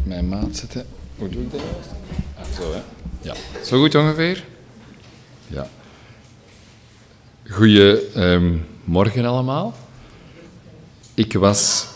mijn maat zetten. Hoe doe ik dat? Zo, hè? Ja. Zo goed ongeveer? Ja. Goedemorgen allemaal. Ik was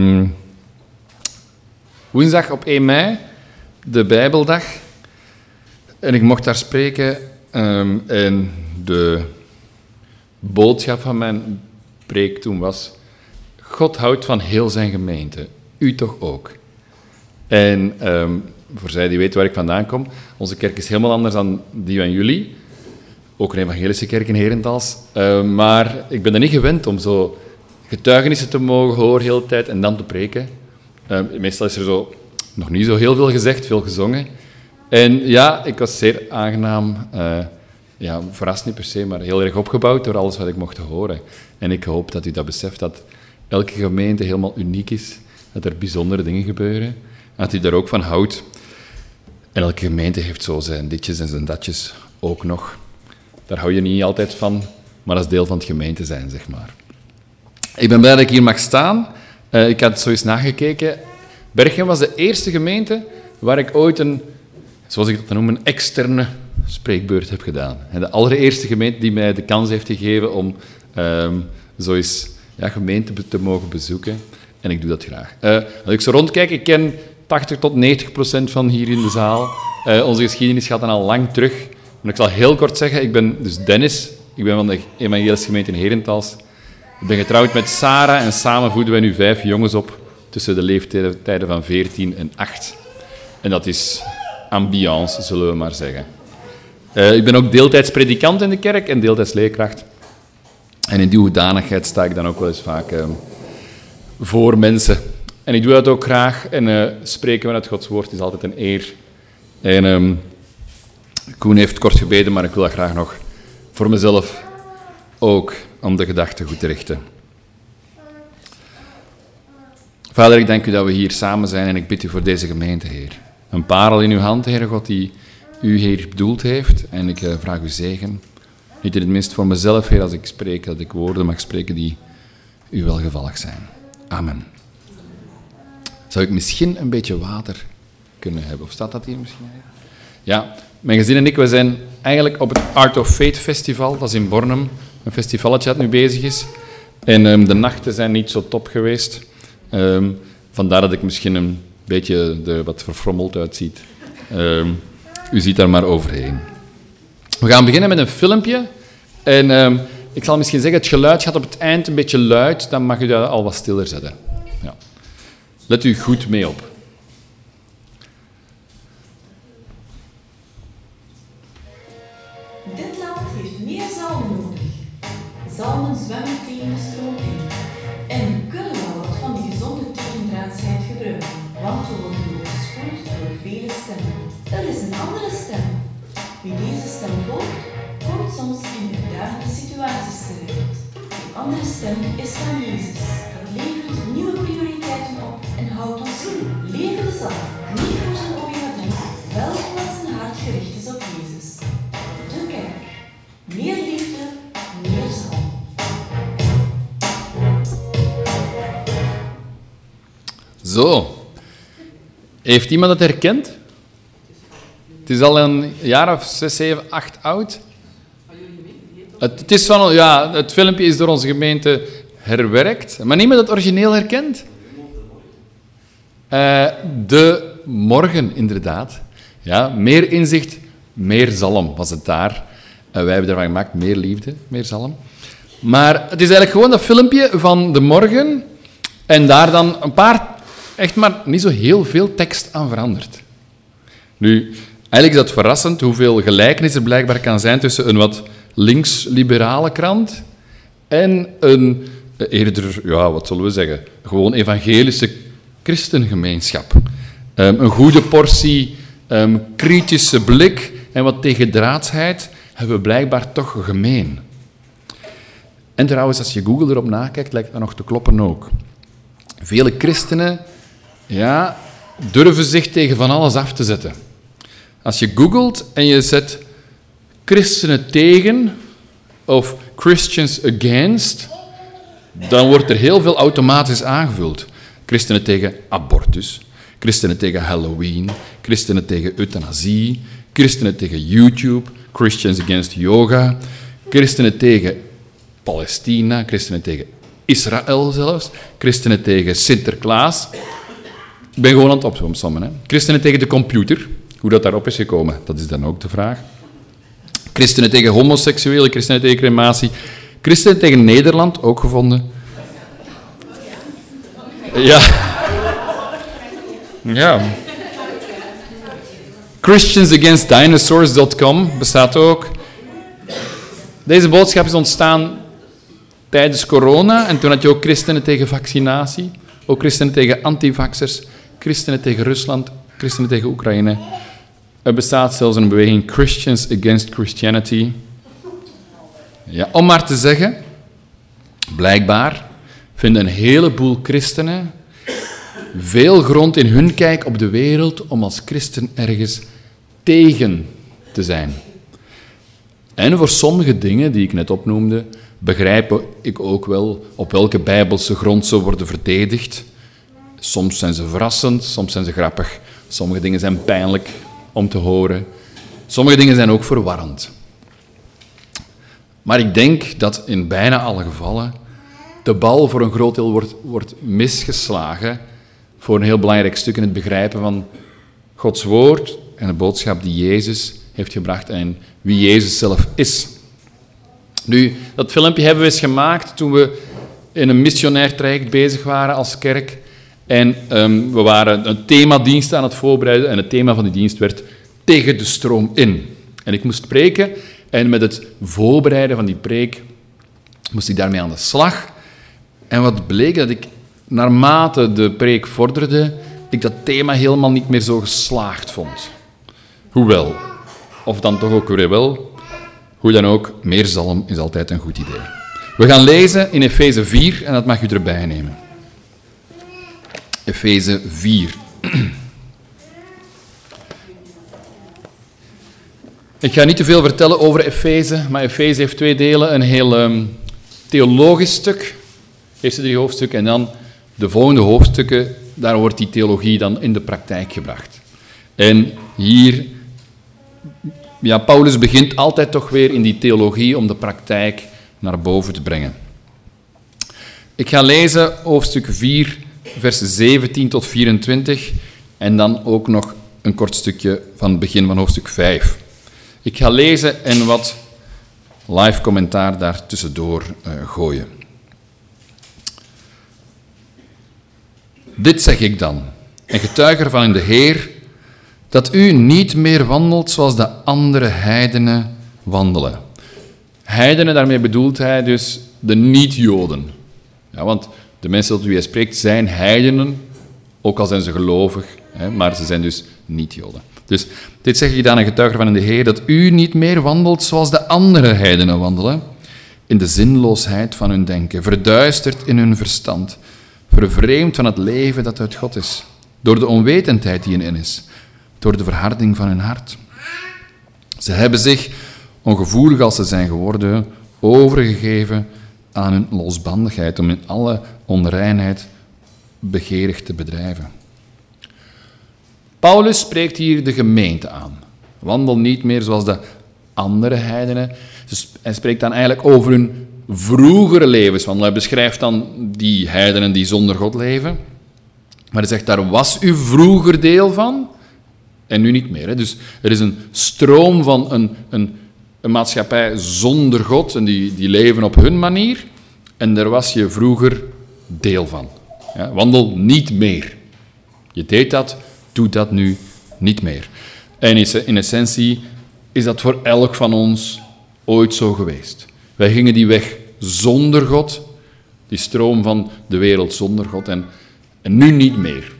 woensdag op 1 mei, de Bijbeldag, en ik mocht daar spreken. En de boodschap van mijn preek toen was: God houdt van heel zijn gemeente, u toch ook. En voor zij die weten waar ik vandaan kom, onze kerk is helemaal anders dan die van jullie. Ook een evangelische kerk in Herentals. Maar ik ben er niet gewend om zo getuigenissen te mogen horen de hele tijd en dan te preken. Meestal is er zo nog niet zo heel veel gezegd, veel gezongen. En ja, ik was zeer aangenaam, verrast niet per se, maar heel erg opgebouwd door alles wat ik mocht horen. En ik hoop dat u dat beseft, dat elke gemeente helemaal uniek is, dat er bijzondere dingen gebeuren, en dat u daar ook van houdt. En elke gemeente heeft zo zijn ditjes en zijn datjes ook nog. Daar hou je niet altijd van, maar dat is deel van het gemeente zijn, zeg maar. Ik ben blij dat ik hier mag staan. Ik had zo eens nagekeken. Berchem was de eerste gemeente waar ik ooit zoals ik dat noem, een externe spreekbeurt heb gedaan. En de allereerste gemeente die mij de kans heeft gegeven om zo eens gemeente te mogen bezoeken. En ik doe dat graag. Als ik zo rondkijk, ik ken 80 tot 90% van hier in de zaal. Onze geschiedenis gaat dan al lang terug. Maar ik zal heel kort zeggen, ik ben dus Dennis. Ik ben van de evangelische gemeente in Herentals. Ik ben getrouwd met Sarah en samen voeden wij nu 5 jongens op tussen de leeftijden van 14 en 8. En dat is ambiance, zullen we maar zeggen. Ik ben ook deeltijds predikant in de kerk en deeltijds leerkracht. En in die hoedanigheid sta ik dan ook wel eens vaak voor mensen. En ik doe dat ook graag. En spreken vanuit Gods woord is altijd een eer. En Koen heeft kort gebeden, maar ik wil dat graag nog voor mezelf ook, om de gedachten goed te richten. Vader, ik dank u dat we hier samen zijn en ik bid u voor deze gemeente, Heer. Een parel in uw hand, Heere God, die u, Heer, bedoeld heeft. En ik vraag u zegen. Niet in het minst voor mezelf, Heer, als ik spreek, dat ik woorden mag spreken die u welgevallig zijn. Amen. Zou ik misschien een beetje water kunnen hebben? Of staat dat hier misschien? Ja, mijn gezin en ik, we zijn eigenlijk op het Art of Faith Festival. Dat is in Bornem, een festivalletje dat nu bezig is. En de nachten zijn niet zo top geweest. Vandaar dat ik misschien een beetje er wat verfrommeld uitziet. U ziet daar maar overheen. We gaan beginnen met een filmpje. En ik zal misschien zeggen, het geluid gaat op het eind een beetje luid. Dan mag u dat al wat stiller zetten. Ja. Let u goed mee op. Dit land heeft meer zalmen nodig. Zalmen zwemmen tegen de stroom in. En we kunnen wel wat van die gezonde tegendraadsheid gebruiken, want we worden overspoeld door vele stemmen. Er is een andere stem. Wie deze stem volgt, komt soms in uitdagende situaties terecht. Die andere stem is van Jezus. Dat levert nieuwe prioriteiten op en houdt ons levende zalm. Niet voor zijn obigadie, wel omdat zijn hart gericht is op Jezus. De kerk. Meer liefde, meer zalm. Zo. Heeft iemand het herkend? Het is al een jaar of 6, 7, 8 oud. Het is van, ja, het filmpje is door onze gemeente herwerkt. Maar niemand het origineel herkent? De morgen, inderdaad. Ja, meer inzicht, meer zalm was het daar. Wij hebben ervan gemaakt, meer liefde, meer zalm. Maar het is eigenlijk gewoon dat filmpje van de morgen en daar dan een paar, echt maar niet zo heel veel tekst aan veranderd. Nu, eigenlijk is dat verrassend hoeveel gelijkenis er blijkbaar kan zijn tussen een wat links-liberale krant en een eerder, ja, wat zullen we zeggen, gewoon evangelische christengemeenschap. Een goede portie kritische blik en wat tegendraadsheid hebben we blijkbaar toch gemeen. En trouwens, als je Google erop nakijkt, lijkt dat nog te kloppen ook. Vele christenen durven zich tegen van alles af te zetten. Als je googelt en je zet christenen tegen of Christians against, dan wordt er heel veel automatisch aangevuld. Christenen tegen abortus, Christenen tegen Halloween, christenen tegen euthanasie, christenen tegen YouTube, Christians against yoga, christenen tegen Palestina, christenen tegen Israël zelfs, christenen tegen Sinterklaas. Ik ben gewoon aan het opzommen. Hè. Christenen tegen de computer, hoe dat daarop is gekomen, dat is dan ook de vraag. Christenen tegen homoseksuelen, christenen tegen crematie, christenen tegen Nederland, ook gevonden. Ja. Ja. ChristiansAgainstDinosaurs.com bestaat ook. Deze boodschap is ontstaan tijdens corona en toen had je ook christenen tegen vaccinatie, ook christenen tegen antivaxers, christenen tegen Rusland, christenen tegen Oekraïne. Er bestaat zelfs een beweging Christians Against Christianity. Ja, om maar te zeggen, blijkbaar vinden een heleboel christenen veel grond in hun kijk op de wereld om als christen ergens tegen te zijn. En voor sommige dingen die ik net opnoemde, begrijp ik ook wel op welke bijbelse grond ze worden verdedigd. Soms zijn ze verrassend, soms zijn ze grappig. Sommige dingen zijn pijnlijk om te horen. Sommige dingen zijn ook verwarrend. Maar ik denk dat in bijna alle gevallen de bal voor een groot deel wordt misgeslagen voor een heel belangrijk stuk in het begrijpen van Gods woord en de boodschap die Jezus heeft gebracht en wie Jezus zelf is. Nu, dat filmpje hebben we eens gemaakt toen we in een missionair traject bezig waren als kerk. En we waren een themadienst aan het voorbereiden en het thema van die dienst werd tegen de stroom in. En ik moest preken en met het voorbereiden van die preek moest ik daarmee aan de slag. En wat bleek, dat ik naarmate de preek vorderde, ik dat thema helemaal niet meer zo geslaagd vond. Hoewel, of dan toch ook weer wel, hoe dan ook, meer zalm is altijd een goed idee. We gaan lezen in Efeze 4 en dat mag u erbij nemen. Efeze 4. Ik ga niet te veel vertellen over Efeze, maar Efeze heeft 2 delen. Een heel theologisch stuk, eerste 3 hoofdstukken, en dan de volgende hoofdstukken, daar wordt die theologie dan in de praktijk gebracht. En hier, ja, Paulus begint altijd toch weer in die theologie om de praktijk naar boven te brengen. Ik ga lezen hoofdstuk 4, vers 17 tot 24, en dan ook nog een kort stukje van het begin van hoofdstuk 5. Ik ga lezen en wat live commentaar daar tussendoor gooien. Dit zeg ik dan, en getuig ervan in de Heer, dat u niet meer wandelt zoals de andere heidenen wandelen. Heidenen, daarmee bedoelt hij dus de niet-Joden. Ja, want de mensen tot wie hij spreekt zijn heidenen, ook al zijn ze gelovig, maar ze zijn dus niet-Joden. Dus dit zeg ik dan, en getuig ervan in de Heer, dat u niet meer wandelt zoals de andere heidenen wandelen, in de zinloosheid van hun denken, verduisterd in hun verstand, vervreemd van het leven dat uit God is, door de onwetendheid die in hen is, door de verharding van hun hart. Ze hebben zich, ongevoelig als ze zijn geworden, overgegeven aan hun losbandigheid, om in alle onreinheid begeerig te bedrijven. Paulus spreekt hier de gemeente aan. Wandel niet meer zoals de andere heidenen. Dus hij spreekt dan eigenlijk over hun vroegere levenswandel. Hij beschrijft dan die heidenen die zonder God leven. Maar hij zegt, daar was u vroeger deel van en nu niet meer. Hè. Dus er is een stroom van een maatschappij zonder God en die leven op hun manier. En daar was je vroeger deel van. Ja, wandel niet meer. Je deed dat, doe dat nu niet meer. En in essentie is dat voor elk van ons ooit zo geweest. Wij gingen die weg zonder God, die stroom van de wereld zonder God, en nu niet meer.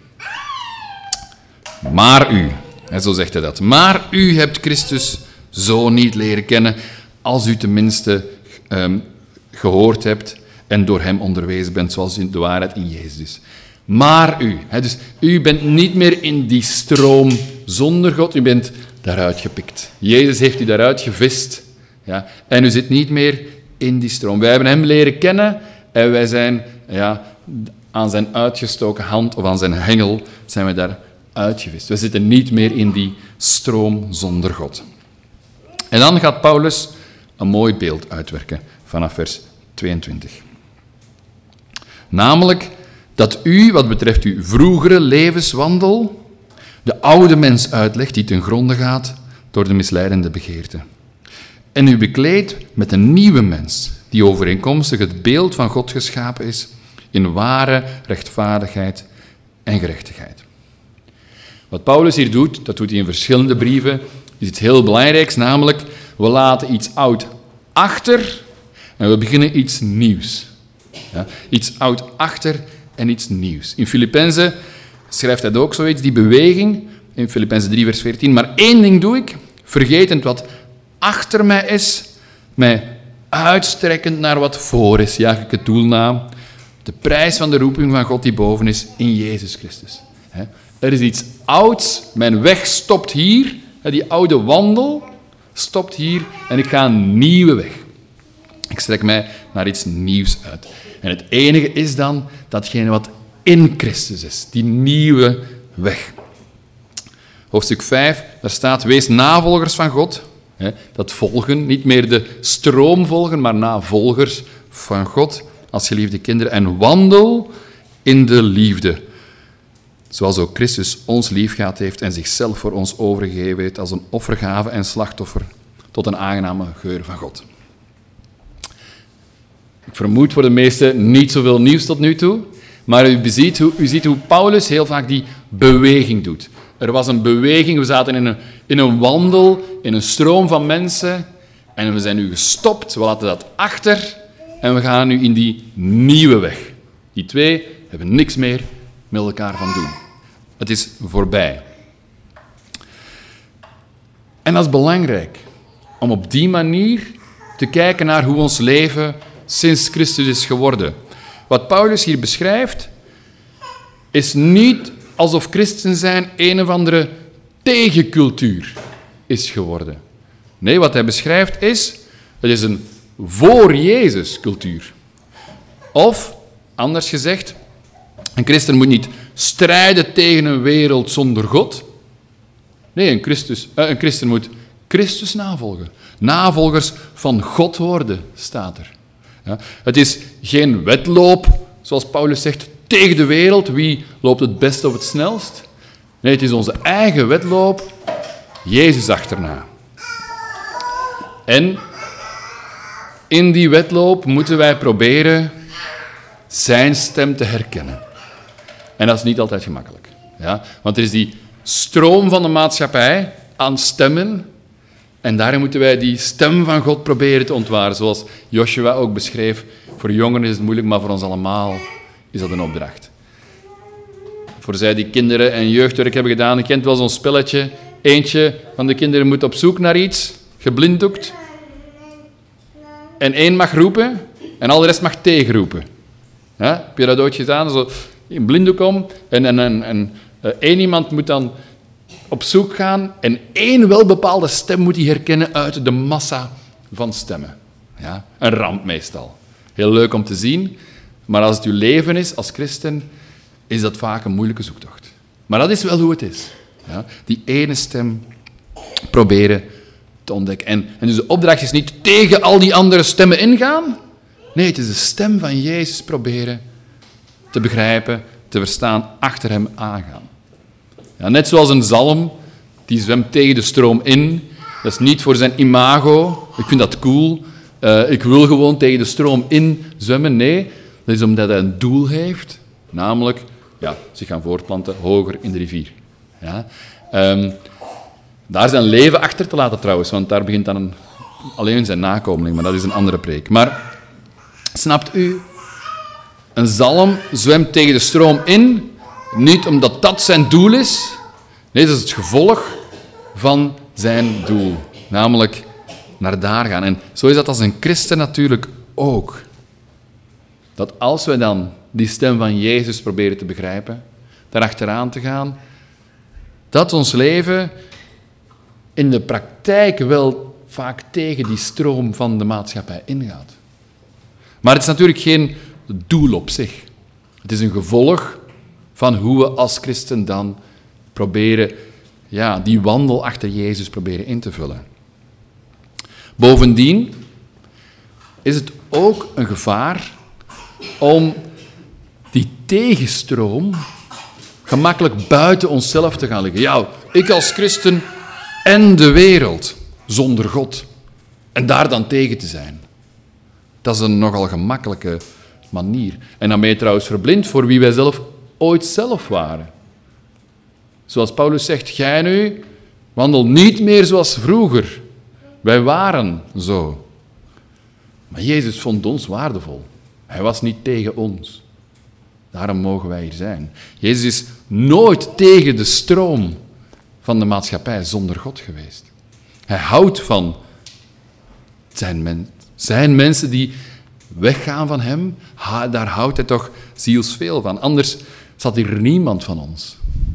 Maar u, en zo zegt hij dat, maar u hebt Christus zo niet leren kennen, als u tenminste gehoord hebt en door hem onderwezen bent, zoals in de waarheid in Jezus is. Maar u, dus u bent niet meer in die stroom zonder God, u bent daaruit gepikt. Jezus heeft u daaruit gevist, ja, en u zit niet meer in die stroom. Wij hebben hem leren kennen en wij zijn aan zijn uitgestoken hand of aan zijn hengel zijn we daar uitgevist. We zitten niet meer in die stroom zonder God. En dan gaat Paulus een mooi beeld uitwerken vanaf vers 22. Namelijk dat u, wat betreft uw vroegere levenswandel, de oude mens uitlegt die ten gronde gaat door de misleidende begeerte. En u bekleedt met een nieuwe mens, die overeenkomstig het beeld van God geschapen is, in ware rechtvaardigheid en gerechtigheid. Wat Paulus hier doet, dat doet hij in verschillende brieven, is iets heel belangrijks, namelijk we laten iets oud achter en we beginnen iets nieuws. Ja, iets oud achter en iets nieuws. In Filippenzen schrijft hij ook zoiets, die beweging, in Filippenzen 3 vers 14, maar één ding doe ik, vergetend wat achter mij is, mij uitstrekkend naar wat voor is, jaag ik het doel na, de prijs van de roeping van God die boven is in Jezus Christus. Er is iets ouds, mijn weg stopt hier, die oude wandel stopt hier en ik ga een nieuwe weg. Ik strek mij naar iets nieuws uit. En het enige is dan datgene wat in Christus is, die nieuwe weg. Hoofdstuk 5, daar staat, wees navolgers van God. Dat volgen, niet meer de stroom volgen, maar navolgers van God als geliefde kinderen. En wandel in de liefde, zoals ook Christus ons liefgehad heeft en zichzelf voor ons overgegeven heeft als een offergave en slachtoffer tot een aangename geur van God. Ik vermoed voor de meesten niet zoveel nieuws tot nu toe, maar u ziet hoe Paulus heel vaak die beweging doet. Er was een beweging, we zaten in een wandel, in een stroom van mensen en we zijn nu gestopt, we laten dat achter en we gaan nu in die nieuwe weg. Die twee hebben niks meer met elkaar van doen. Het is voorbij. En dat is belangrijk, om op die manier te kijken naar hoe ons leven sinds Christus is geworden. Wat Paulus hier beschrijft, is niet alsof christen zijn een of andere tegencultuur is geworden. Nee, wat hij beschrijft is, het is een voor Jezus cultuur. Of, anders gezegd, een christen moet niet strijden tegen een wereld zonder God. Nee, een christen moet Christus navolgen. Navolgers van God worden, staat er. Ja, het is geen wedloop, zoals Paulus zegt, tegen de wereld. Wie loopt het best of het snelst? Nee, het is onze eigen wedloop, Jezus achterna. En in die wedloop moeten wij proberen zijn stem te herkennen. En dat is niet altijd gemakkelijk. Ja? Want er is die stroom van de maatschappij aan stemmen. En daarin moeten wij die stem van God proberen te ontwaren. Zoals Joshua ook beschreef. Voor jongeren is het moeilijk, maar voor ons allemaal is dat een opdracht. Voor zij die kinderen en jeugdwerk hebben gedaan, je kent wel zo'n spelletje. Eentje van de kinderen moet op zoek naar iets, geblinddoekt. En één mag roepen en al de rest mag tegenroepen. Ja? Heb je dat ooit gedaan? Zo in blinddoek om en één iemand moet dan op zoek gaan en één welbepaalde stem moet hij herkennen uit de massa van stemmen. Ja? Een ramp meestal. Heel leuk om te zien, maar als het uw leven is als christen, is dat vaak een moeilijke zoektocht. Maar dat is wel hoe het is. Ja? Die ene stem proberen te ontdekken. En dus de opdracht is niet tegen al die andere stemmen ingaan. Nee, het is de stem van Jezus proberen te begrijpen, te verstaan, achter hem aangaan. Ja, net zoals een zalm, die zwemt tegen de stroom in. Dat is niet voor zijn imago. Ik vind dat cool. Ik wil gewoon tegen de stroom in zwemmen. Nee, dat is omdat hij een doel heeft. Namelijk, zich gaan voortplanten hoger in de rivier. Ja? Daar zijn leven achter te laten trouwens, want daar begint dan alleen zijn nakomeling, maar dat is een andere preek. Maar, snapt u? Een zalm zwemt tegen de stroom in, niet omdat dat zijn doel is. Nee, dat is het gevolg van zijn doel. Namelijk naar daar gaan. En zo is dat als een christen natuurlijk ook. Dat als we dan die stem van Jezus proberen te begrijpen, daarachteraan te gaan, dat ons leven in de praktijk wel vaak tegen die stroom van de maatschappij ingaat. Maar het is natuurlijk geen doel op zich. Het is een gevolg van hoe we als christen dan proberen, die wandel achter Jezus proberen in te vullen. Bovendien is het ook een gevaar om die tegenstroom gemakkelijk buiten onszelf te gaan liggen. Ja, ik als christen en de wereld zonder God. En daar dan tegen te zijn. Dat is een nogal gemakkelijke manier. En dan ben je trouwens verblind voor wie wij zelf ooit zelf waren. Zoals Paulus zegt, gij nu wandel niet meer zoals vroeger. Wij waren zo. Maar Jezus vond ons waardevol. Hij was niet tegen ons. Daarom mogen wij hier zijn. Jezus is nooit tegen de stroom van de maatschappij zonder God geweest. Hij houdt van zijn mensen die weggaan van hem. Daar houdt hij toch zielsveel van. Anders zat hier niemand van ons.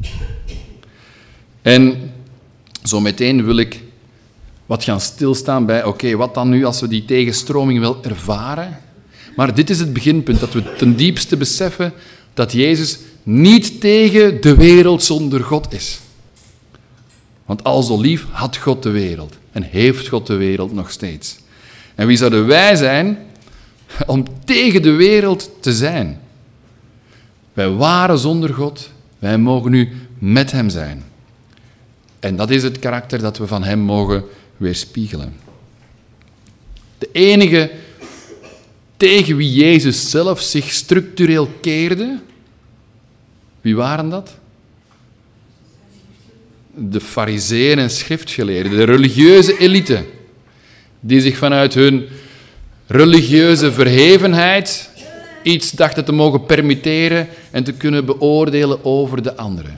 En zo meteen wil ik wat gaan stilstaan bij, oké, wat dan nu als we die tegenstroming wel ervaren? Maar dit is het beginpunt, dat we ten diepste beseffen dat Jezus niet tegen de wereld zonder God is. Want al zo lief had God de wereld en heeft God de wereld nog steeds. En wie zouden wij zijn om tegen de wereld te zijn? Wij waren zonder God, wij mogen nu met hem zijn. En dat is het karakter dat we van hem mogen weerspiegelen. De enige tegen wie Jezus zelf zich structureel keerde, wie waren dat? De farizeeën en schriftgeleerden, de religieuze elite, die zich vanuit hun religieuze verhevenheid iets dachten te mogen permitteren en te kunnen beoordelen over de anderen.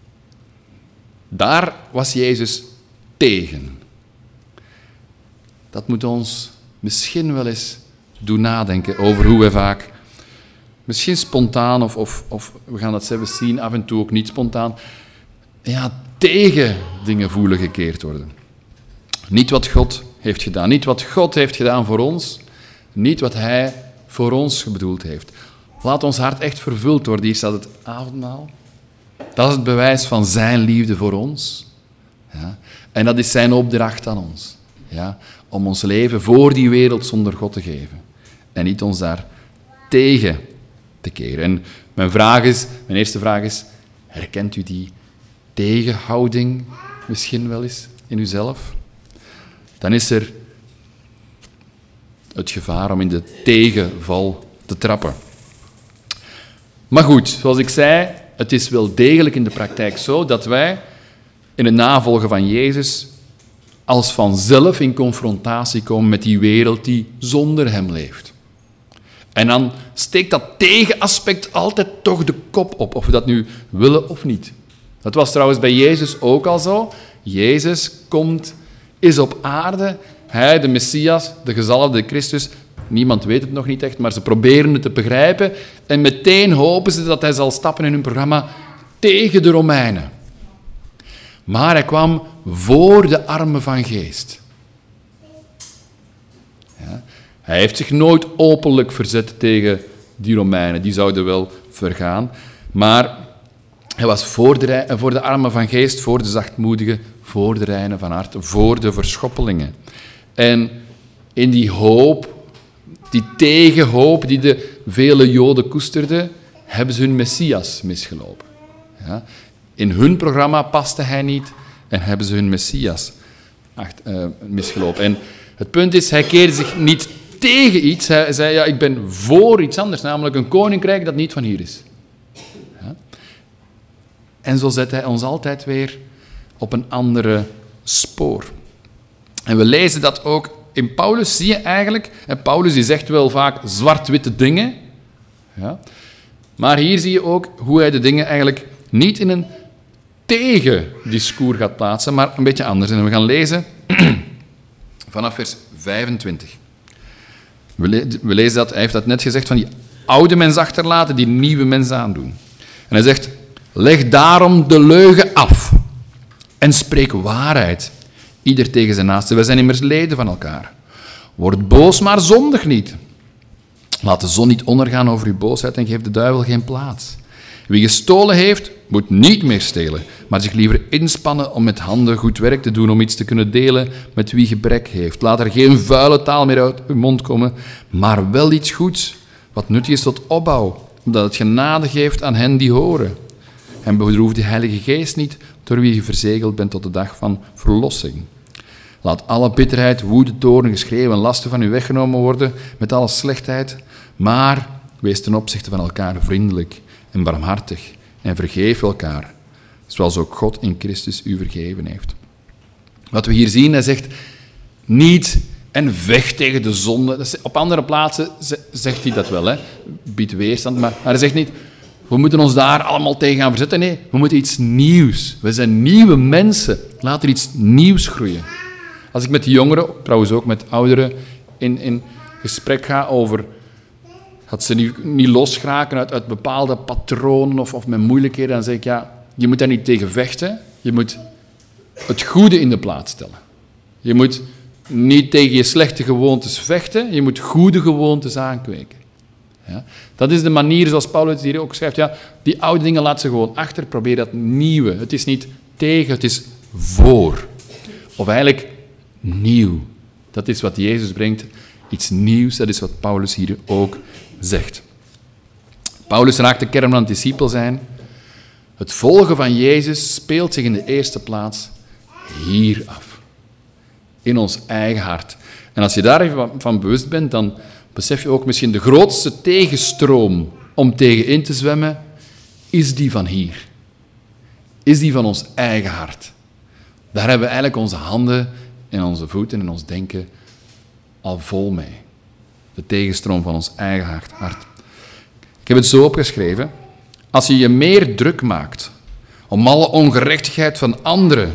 Daar was Jezus tegen. Dat moet ons misschien wel eens doen nadenken over hoe we vaak, misschien spontaan of we gaan dat zelfs zien, af en toe ook niet spontaan, tegen dingen voelen gekeerd worden. Niet wat God heeft gedaan, niet wat God heeft gedaan voor ons, niet wat hij voor ons bedoeld heeft. Laat ons hart echt vervuld worden. Hier staat het avondmaal. Dat is het bewijs van zijn liefde voor ons. Ja? En dat is zijn opdracht aan ons. Ja? Om ons leven voor die wereld zonder God te geven. En niet ons daar tegen te keren. En mijn eerste vraag is, herkent u die tegenhouding misschien wel eens in uzelf? Dan is er het gevaar om in de tegenval te trappen. Maar goed, zoals ik zei, het is wel degelijk in de praktijk zo dat wij in het navolgen van Jezus als vanzelf in confrontatie komen met die wereld die zonder hem leeft. En dan steekt dat tegenaspect altijd toch de kop op, of we dat nu willen of niet. Dat was trouwens bij Jezus ook al zo. Jezus is op aarde, hij, de Messias, de gezalfde Christus. Niemand weet het nog niet echt, maar ze proberen het te begrijpen. En meteen hopen ze dat hij zal stappen in hun programma tegen de Romeinen. Maar hij kwam voor de armen van geest. Ja. Hij heeft zich nooit openlijk verzet tegen die Romeinen. Die zouden wel vergaan. Maar hij was voor de armen van geest, voor de zachtmoedigen, voor de reinen van hart, voor de verschoppelingen. En in die hoop, die tegenhoop die de vele Joden koesterden, hebben ze hun Messias misgelopen. Ja? In hun programma paste hij niet en hebben ze hun Messias misgelopen. En het punt is, hij keerde zich niet tegen iets. Hij zei, ik ben voor iets anders, namelijk een koninkrijk dat niet van hier is. Ja? En zo zet hij ons altijd weer op een andere spoor. En we lezen dat ook in Paulus, zie je eigenlijk. En Paulus die zegt wel vaak zwart-witte dingen. Ja? Maar hier zie je ook hoe hij de dingen eigenlijk niet in een tegendiscours gaat plaatsen, maar een beetje anders. En we gaan lezen vanaf vers 25. We lezen dat, hij heeft dat net gezegd, van die oude mens achterlaten, die nieuwe mens aandoen. En hij zegt, leg daarom de leugen af en spreek waarheid, ieder tegen zijn naaste. Wij zijn immers leden van elkaar. Word boos, maar zondig niet. Laat de zon niet ondergaan over uw boosheid en geef de duivel geen plaats. Wie gestolen heeft, moet niet meer stelen, maar zich liever inspannen om met handen goed werk te doen, om iets te kunnen delen met wie gebrek heeft. Laat er geen vuile taal meer uit uw mond komen, maar wel iets goeds, wat nuttig is tot opbouw, omdat het genade geeft aan hen die horen. En bedroef de Heilige Geest niet, door wie je verzegeld bent tot de dag van verlossing. Laat alle bitterheid, woede, toorn, geschreeuw en lasten van u weggenomen worden met alle slechtheid, maar wees ten opzichte van elkaar vriendelijk en barmhartig en vergeef elkaar, zoals ook God in Christus u vergeven heeft. Wat we hier zien, hij zegt niet en vecht tegen de zonde. Op andere plaatsen zegt hij dat wel, hè? Biedt weerstand, maar hij zegt niet, we moeten ons daar allemaal tegen gaan verzetten. Nee, we moeten iets nieuws. We zijn nieuwe mensen. Laat er iets nieuws groeien. Als ik met de jongeren, trouwens ook met ouderen, in gesprek ga over dat ze niet losgeraken uit bepaalde patronen of met moeilijkheden, dan zeg ik, ja, je moet daar niet tegen vechten. Je moet het goede in de plaats stellen. Je moet niet tegen je slechte gewoontes vechten. Je moet goede gewoontes aankweken. Ja? Dat is de manier zoals Paulus hier ook schrijft. Ja, die oude dingen laat ze gewoon achter. Probeer dat nieuwe. Het is niet tegen, het is voor. Of eigenlijk nieuw. Dat is wat Jezus brengt. Iets nieuws, dat is wat Paulus hier ook zegt. Paulus raakt de kern van het discipel zijn. Het volgen van Jezus speelt zich in de eerste plaats hier af. In ons eigen hart. En als je daar even van bewust bent, dan besef je ook misschien de grootste tegenstroom om tegenin te zwemmen, is die van hier. Is die van ons eigen hart. Daar hebben we eigenlijk onze handen en onze voeten en ons denken al vol mee. De tegenstroom van ons eigen hart. Ik heb het zo opgeschreven. Als je je meer druk maakt om alle ongerechtigheid van anderen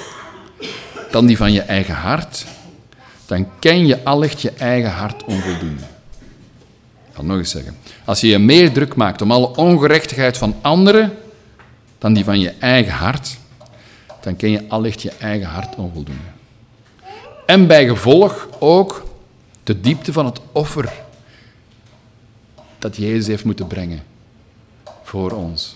dan die van je eigen hart, dan ken je allicht je eigen hart onvoldoende. Ik ga het nog eens zeggen. Als je je meer druk maakt om alle ongerechtigheid van anderen dan die van je eigen hart, dan ken je allicht je eigen hart onvoldoende. En bij gevolg ook de diepte van het offer dat Jezus heeft moeten brengen voor ons.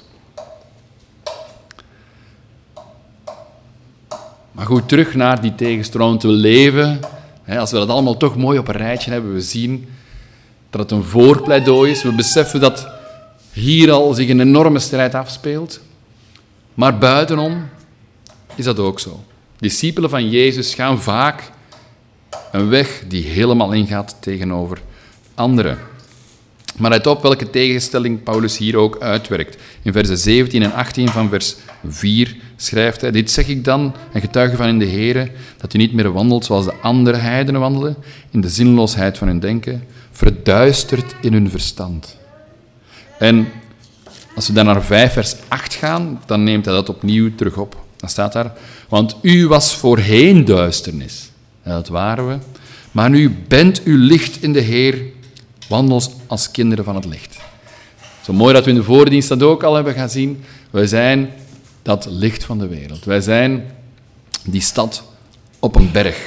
Maar goed, terug naar die tegenstroom te leven. Als we dat allemaal toch mooi op een rijtje hebben, we zien dat het een voorpleidooi is. We beseffen dat hier al zich een enorme strijd afspeelt. Maar buitenom is dat ook zo. Discipelen van Jezus gaan vaak een weg die helemaal ingaat tegenover anderen. Maar let op welke tegenstelling Paulus hier ook uitwerkt. In versen 17 en 18 van vers 4 schrijft hij: Dit zeg ik dan, en getuige van in de Here, dat u niet meer wandelt zoals de andere heidenen wandelen, in de zinloosheid van hun denken, verduisterd in hun verstand. En als we dan naar 5 vers 8 gaan, dan neemt hij dat opnieuw terug op. Dan staat daar: Want u was voorheen duisternis. En dat waren we. Maar nu bent u licht in de Heer. Wandel als kinderen van het licht. Zo mooi dat we in de voordienst dat ook al hebben gaan zien. Wij zijn dat licht van de wereld. Wij zijn die stad op een berg.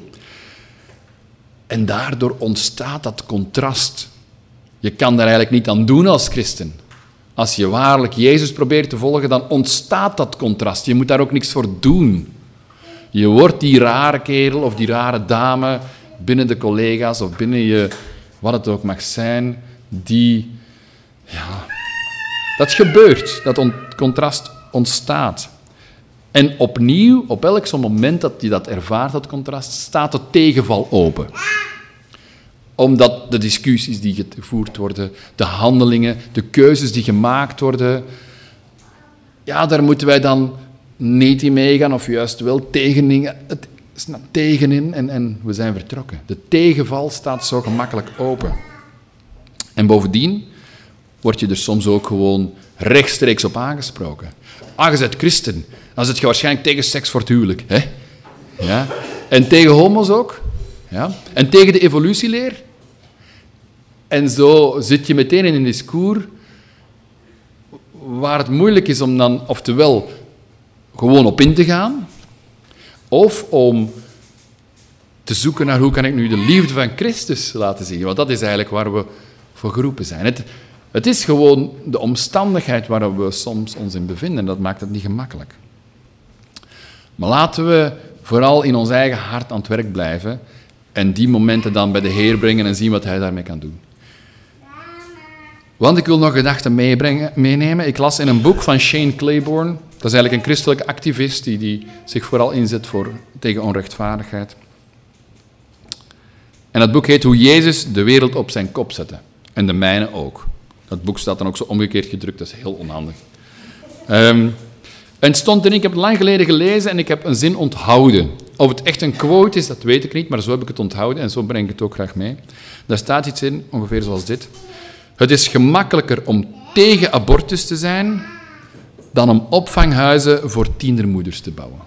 En daardoor ontstaat dat contrast. Je kan daar eigenlijk niet aan doen als christen. Als je waarlijk Jezus probeert te volgen, dan ontstaat dat contrast. Je moet daar ook niks voor doen. Je wordt die rare kerel of die rare dame binnen de collega's of binnen je, wat het ook mag zijn, die, ja, dat gebeurt, dat contrast ontstaat. En opnieuw, op elk zo'n moment dat je dat ervaart, dat contrast, staat de tegenval open. Omdat de discussies die gevoerd worden, de handelingen, de keuzes die gemaakt worden, ja, daar moeten wij dan niet in meegaan, of juist wel tegenin. Het staat tegenin en we zijn vertrokken. De tegenval staat zo gemakkelijk open. En bovendien word je er soms ook gewoon rechtstreeks op aangesproken. Je bent christen, dan zit je waarschijnlijk tegen seks voor het huwelijk. Hè? Ja? En tegen homo's ook. Ja? En tegen de evolutieleer. En zo zit je meteen in een discours waar het moeilijk is om dan oftewel gewoon op in te gaan, of om te zoeken naar hoe kan ik nu de liefde van Christus laten zien. Want dat is eigenlijk waar we voor geroepen zijn. Het is gewoon de omstandigheid waar we soms ons in bevinden. Dat maakt het niet gemakkelijk. Maar laten we vooral in ons eigen hart aan het werk blijven en die momenten dan bij de Heer brengen en zien wat Hij daarmee kan doen. Want ik wil nog gedachten meenemen. Ik las in een boek van Shane Claiborne. Dat is eigenlijk een christelijke activist die zich vooral inzet tegen onrechtvaardigheid. En dat boek heet Hoe Jezus de wereld op zijn kop zette. En de mijne ook. Dat boek staat dan ook zo omgekeerd gedrukt, dat is heel onhandig. En het stond erin, ik heb het lang geleden gelezen en ik heb een zin onthouden. Of het echt een quote is, dat weet ik niet, maar zo heb ik het onthouden en zo breng ik het ook graag mee. Daar staat iets in, ongeveer zoals dit. Het is gemakkelijker om tegen abortus te zijn dan om opvanghuizen voor tienermoeders te bouwen.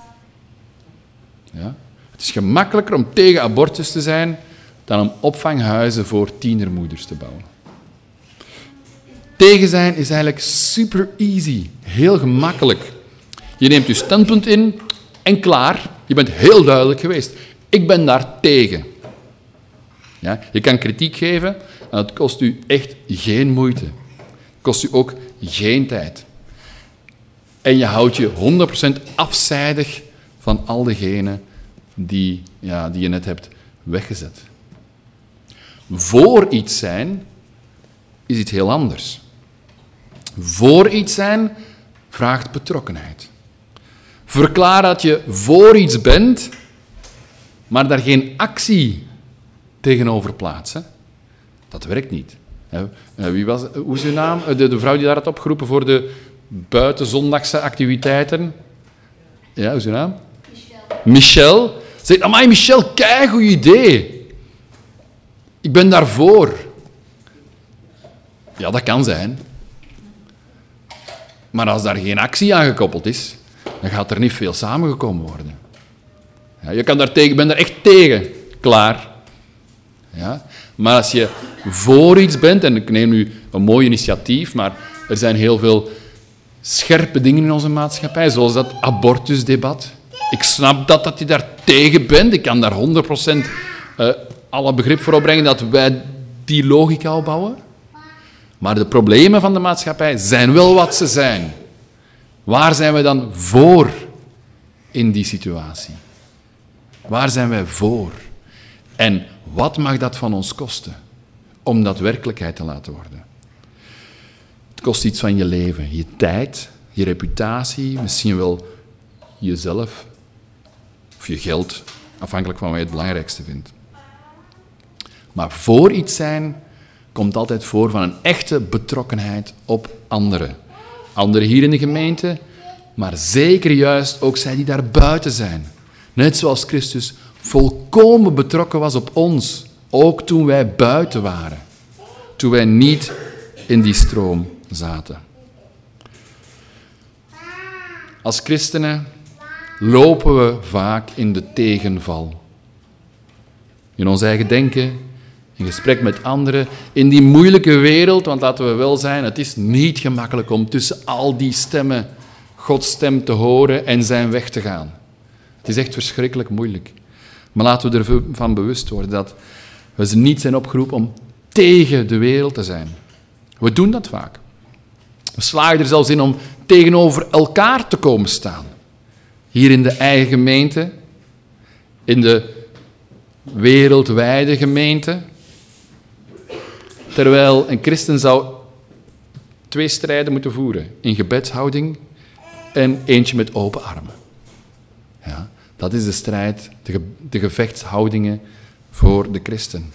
Ja? Het is gemakkelijker om tegen abortus te zijn dan om opvanghuizen voor tienermoeders te bouwen. Tegen zijn is eigenlijk super easy, heel gemakkelijk. Je neemt je standpunt in en klaar. Je bent heel duidelijk geweest. Ik ben daar tegen. Ja? Je kan kritiek geven en het kost u echt geen moeite. Het kost u ook geen tijd. En je houdt je 100% afzijdig van al degenen die je net hebt weggezet. Voor iets zijn is iets heel anders. Voor iets zijn vraagt betrokkenheid. Verklaar dat je voor iets bent, maar daar geen actie tegenover plaatsen. Dat werkt niet. Hoe is uw naam? De vrouw die daar had opgeroepen voor de buitenzondagse activiteiten. Ja, hoe is uw naam? Michel. Zegt, amai Michel, keigoed idee. Ik ben daarvoor. Ja, dat kan zijn. Maar als daar geen actie aan gekoppeld is, dan gaat er niet veel samengekomen worden. Ja, je kan ik ben daar echt tegen. Klaar. Ja? Maar als je voor iets bent, en ik neem nu een mooi initiatief, maar er zijn heel veel scherpe dingen in onze maatschappij, zoals dat abortusdebat. Ik snap dat je daar tegen bent. Ik kan daar 100% alle begrip voor opbrengen dat wij die logica opbouwen. Maar de problemen van de maatschappij zijn wel wat ze zijn. Waar zijn we dan voor in die situatie? Waar zijn wij voor? En wat mag dat van ons kosten om dat werkelijkheid te laten worden? Het kost iets van je leven, je tijd, je reputatie, misschien wel jezelf of je geld, afhankelijk van wat je het belangrijkste vindt. Maar voor iets zijn komt altijd voor van een echte betrokkenheid op anderen. Anderen hier in de gemeente, maar zeker juist ook zij die daar buiten zijn. Net zoals Christus volkomen betrokken was op ons, ook toen wij buiten waren. Toen wij niet in die stroom zaten. Als christenen lopen we vaak in de tegenval. In ons eigen denken, in gesprek met anderen, in die moeilijke wereld, want laten we wel zijn, het is niet gemakkelijk om tussen al die stemmen Gods stem te horen en zijn weg te gaan. Het is echt verschrikkelijk moeilijk. Maar laten we ervan bewust worden dat we niet zijn opgeroepen om tegen de wereld te zijn. We doen dat vaak. We slagen er zelfs in om tegenover elkaar te komen staan. Hier in de eigen gemeente, in de wereldwijde gemeente. Terwijl een christen zou 2 strijden moeten voeren. In gebedshouding en eentje met open armen. Ja, dat is de strijd, de gevechtshoudingen voor de christen.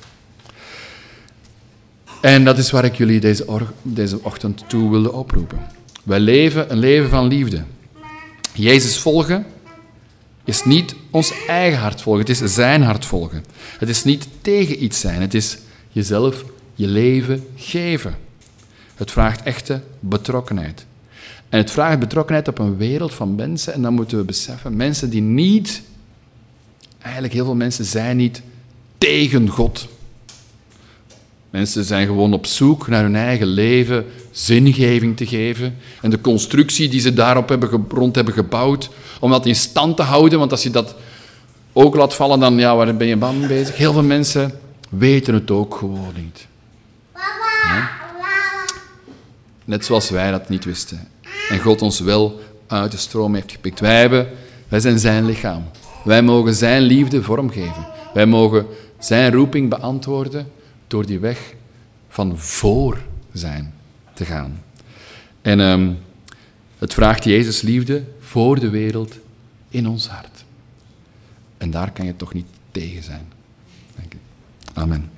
En dat is waar ik jullie deze ochtend toe wilde oproepen. Wij leven een leven van liefde. Jezus volgen is niet ons eigen hart volgen, het is zijn hart volgen. Het is niet tegen iets zijn, het is jezelf je leven geven. Het vraagt echte betrokkenheid. En het vraagt betrokkenheid op een wereld van mensen, en dan moeten we beseffen, mensen die niet, eigenlijk heel veel mensen zijn niet tegen God. Mensen zijn gewoon op zoek naar hun eigen leven zingeving te geven. En de constructie die ze daarop rond hebben gebouwd, om dat in stand te houden. Want als je dat ook laat vallen, dan waar ben je dan bezig? Heel veel mensen weten het ook gewoon niet. Ja? net zoals wij dat niet wisten. En God ons wel uit de stroom heeft gepikt. Wij zijn zijn lichaam. Wij mogen zijn liefde vormgeven. Wij mogen zijn roeping beantwoorden door die weg van voor zijn te gaan. En het vraagt Jezus liefde voor de wereld in ons hart. En daar kan je toch niet tegen zijn. Denk ik. Amen.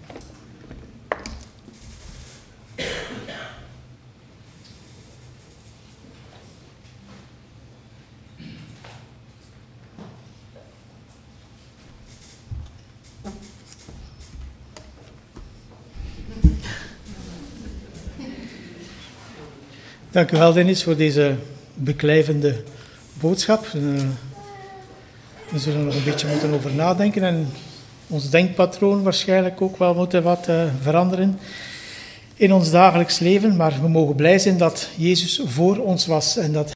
Dank u wel, Dennis, voor deze beklijvende boodschap. We zullen nog een beetje moeten over nadenken en ons denkpatroon waarschijnlijk ook wel moeten wat veranderen in ons dagelijks leven. Maar we mogen blij zijn dat Jezus voor ons was en dat